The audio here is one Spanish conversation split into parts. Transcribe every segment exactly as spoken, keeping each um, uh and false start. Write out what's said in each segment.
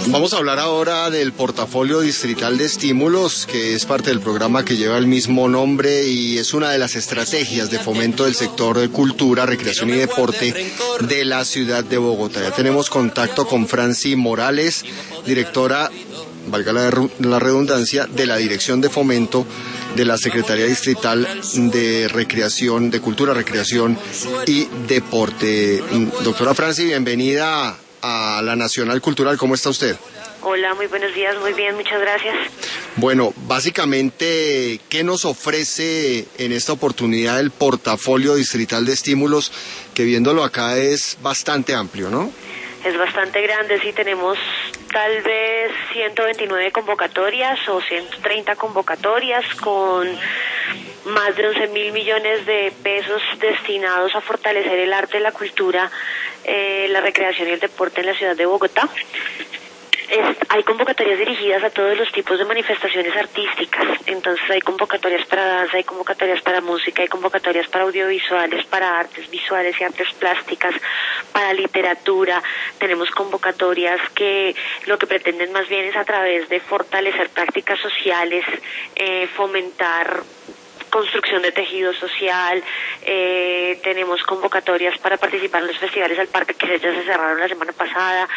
Vamos a hablar ahora del portafolio distrital de estímulos, que es parte del programa que lleva el mismo nombre y es una de las estrategias de fomento del sector de cultura, recreación y deporte de la ciudad de Bogotá. Ya tenemos contacto con Franci Morales, directora, valga la, la redundancia, de la Dirección de Fomento de la Secretaría Distrital de Recreación, de Cultura, Recreación y Deporte. Doctora Franci, bienvenida a la Nacional Cultural. ¿Cómo está usted? Hola, muy buenos días, muy bien, muchas gracias. Bueno, básicamente, ¿qué nos ofrece en esta oportunidad el portafolio distrital de estímulos, que viéndolo acá es bastante amplio, ¿no? Es bastante grande, sí, tenemos tal vez ciento veintinueve convocatorias o ciento treinta convocatorias con más de once mil millones de pesos destinados a fortalecer el arte, la cultura, eh, la recreación y el deporte en la ciudad de Bogotá. Es, hay convocatorias dirigidas a todos los tipos de manifestaciones artísticas, entonces hay convocatorias para danza, hay convocatorias para música, hay convocatorias para audiovisuales, para artes visuales y artes plásticas, para literatura. Tenemos convocatorias que lo que pretenden más bien es a través de fortalecer prácticas sociales, eh, fomentar construcción de tejido social. Eh, tenemos convocatorias para participar en los festivales al parque que ya se cerraron la semana pasada.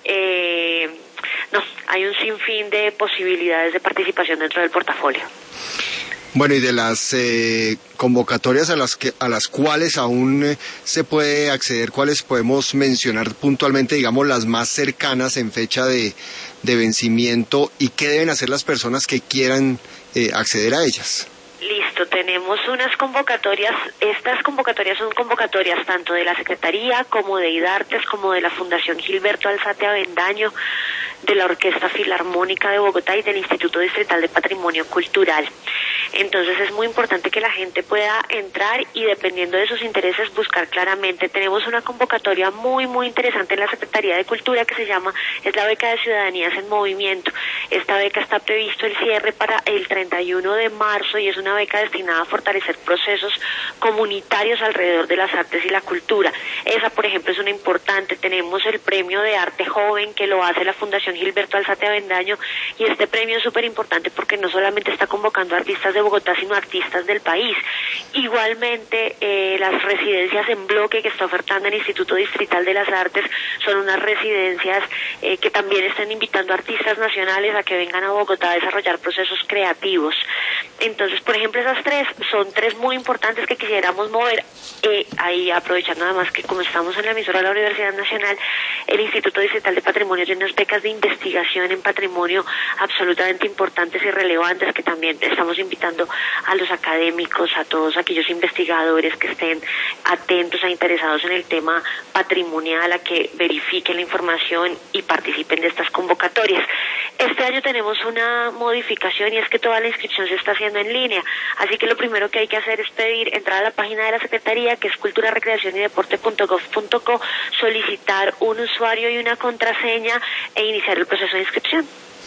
Eh, no, hay un sinfín de posibilidades de participación dentro del portafolio. Bueno, y de las eh, convocatorias a las que a las cuales aún eh, se puede acceder, ¿cuáles podemos mencionar puntualmente, digamos, las más cercanas en fecha de, de vencimiento, y qué deben hacer las personas que quieran eh, acceder a ellas? Listo, tenemos unas convocatorias. Estas convocatorias son convocatorias tanto de la Secretaría como de IDARTES, como de la Fundación Gilberto Alzate Avendaño, de la Orquesta Filarmónica de Bogotá y del Instituto Distrital de Patrimonio Cultural. Entonces es muy importante que la gente pueda entrar y, dependiendo de sus intereses, buscar claramente. Tenemos una convocatoria muy muy interesante en la Secretaría de Cultura que se llama, es la beca de Ciudadanías en Movimiento. Esta beca está previsto el cierre para el treinta y uno de marzo y es una beca destinada a fortalecer procesos comunitarios alrededor de las artes y la cultura. Esa, por ejemplo, es una importante. Tenemos el premio de arte joven que lo hace la Fundación Gilberto Alzate Avendaño, y este premio es súper importante porque no solamente está convocando a artistas de Bogotá, sino artistas del país. Igualmente, eh, las residencias en bloque que está ofertando el Instituto Distrital de las Artes son unas residencias eh, que también están invitando a artistas nacionales a que vengan a Bogotá a desarrollar procesos creativos. Entonces, por ejemplo, esas tres son tres muy importantes que quisiéramos mover. Eh, ahí, aprovechando además que como estamos en la emisora de la Universidad Nacional, el Instituto Distrital de Patrimonio tiene unas becas de investigación en patrimonio absolutamente importantes y relevantes, que también estamos invitando a los académicos, a todos aquellos investigadores que estén atentos e interesados en el tema patrimonial, a que verifiquen la información y participen de estas convocatorias. Este año tenemos una modificación, y es que toda la inscripción se está haciendo en línea, así que lo primero que hay que hacer es pedir, entrar a la página de la Secretaría, que es cultura recreación y deporte punto gov punto co, solicitar un usuario y una contraseña e iniciar el proceso de inscripción.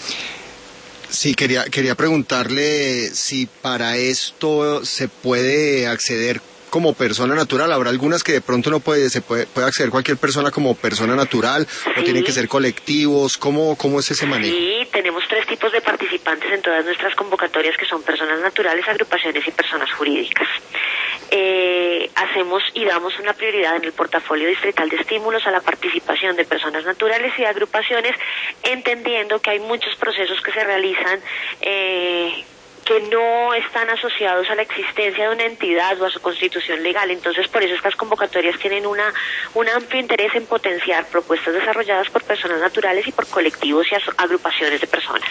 Sí, quería quería preguntarle si para esto se puede acceder como persona natural. Habrá algunas que de pronto no puede, se puede, puede acceder cualquier persona como persona natural, sí, o tienen que ser colectivos. ¿Cómo, cómo es ese manejo? Sí, tenemos tres tipos de participantes en todas nuestras convocatorias, que son personas naturales, agrupaciones y personas jurídicas. Eh, hacemos y damos una prioridad en el portafolio distrital de estímulos a la participación de personas naturales y de agrupaciones, entendiendo que hay muchos procesos que se realizan eh, que no están asociados a la existencia de una entidad o a su constitución legal. Entonces, por eso estas convocatorias tienen una un amplio interés en potenciar propuestas desarrolladas por personas naturales y por colectivos y agrupaciones de personas.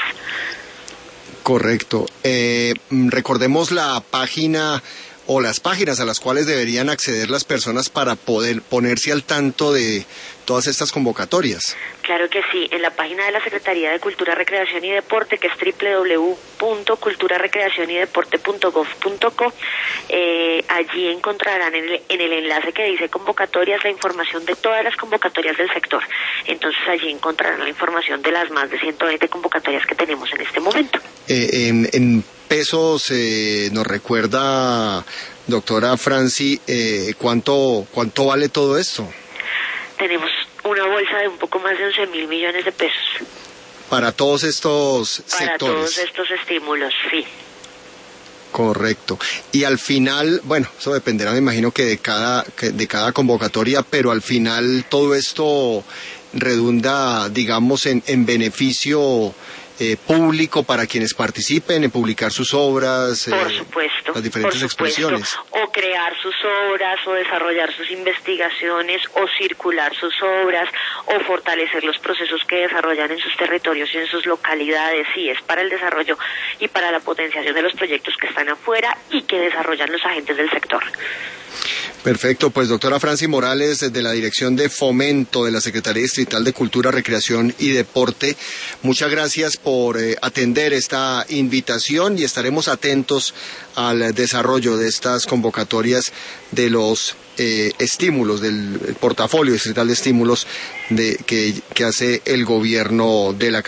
Correcto. Eh, recordemos la página o las páginas a las cuales deberían acceder las personas para poder ponerse al tanto de todas estas convocatorias. Claro que sí, en la página de la Secretaría de Cultura, Recreación y Deporte, que es doble u doble u doble u punto cultura recreación y deporte punto gov punto co, eh, allí encontrarán en el, en el enlace que dice convocatorias la información de todas las convocatorias del sector. Entonces allí encontrarán la información de las más de ciento veinte convocatorias que tenemos en este momento. Eh, en, en pesos, eh, nos recuerda, doctora Franci, eh, ¿cuánto, cuánto vale todo esto? Tenemos una bolsa de un poco más de once mil millones de pesos. Para todos estos para sectores. todos estos estímulos, sí. Correcto. Y al final, bueno, eso dependerá, me imagino que de cada, que de cada convocatoria, pero al final todo esto redunda, digamos, en, en beneficio eh, público para quienes participen en publicar sus obras, por eh, supuesto, las diferentes por supuesto, expresiones. o crear sus obras, o desarrollar sus investigaciones, o circular sus obras, o fortalecer los procesos que desarrollan en sus territorios y en sus localidades. Sí, es para el desarrollo y para la potenciación de los proyectos que están afuera y que desarrollan los agentes del sector. Perfecto, pues doctora Franci Morales, desde la Dirección de Fomento de la Secretaría Distrital de Cultura, Recreación y Deporte, muchas gracias por eh, atender esta invitación y estaremos atentos al desarrollo de estas convocatorias de los eh, estímulos, del portafolio distrital de estímulos de, que, que hace el gobierno de la